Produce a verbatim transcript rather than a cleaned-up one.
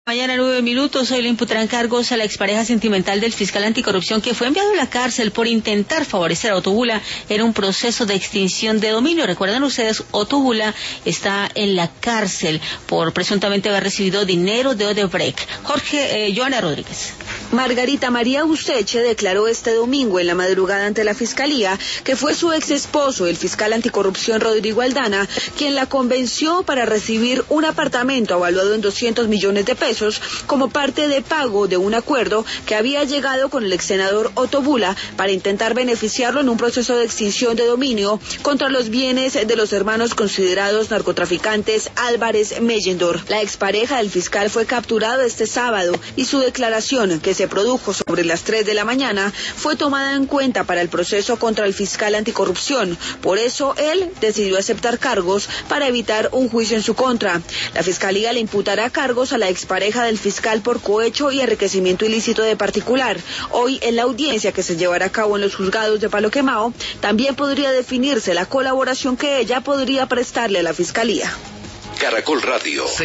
Mañana nueve minutos, hoy le imputarán cargos a la expareja sentimental del fiscal anticorrupción que fue enviado a la cárcel por intentar favorecer a Otto Bula en un proceso de extinción de dominio. Recuerdan ustedes, Otto Bula está en la cárcel por presuntamente haber recibido dinero de Odebrecht. Jorge, eh, Joana Rodríguez. Margarita María Usteche declaró este domingo en la madrugada ante la fiscalía que fue su ex esposo, el fiscal anticorrupción Rodrigo Aldana, quien la convenció para recibir un apartamento avaluado en doscientos millones de pesos como parte de pago de un acuerdo que había llegado con el ex senador Otto Bula para intentar beneficiarlo en un proceso de extinción de dominio contra los bienes de los hermanos considerados narcotraficantes Álvarez Mellendor. La expareja del fiscal fue capturado este sábado y su declaración, que se produjo sobre las tres de la mañana, fue tomada en cuenta para el proceso contra el fiscal anticorrupción. Por eso él decidió aceptar cargos para evitar un juicio en su contra. La fiscalía le imputará cargos a la expareja del fiscal por cohecho y enriquecimiento ilícito de particular. Hoy, en la audiencia que se llevará a cabo en los juzgados de Palo Quemao, también podría definirse la colaboración que ella podría prestarle a la fiscalía. Caracol Radio.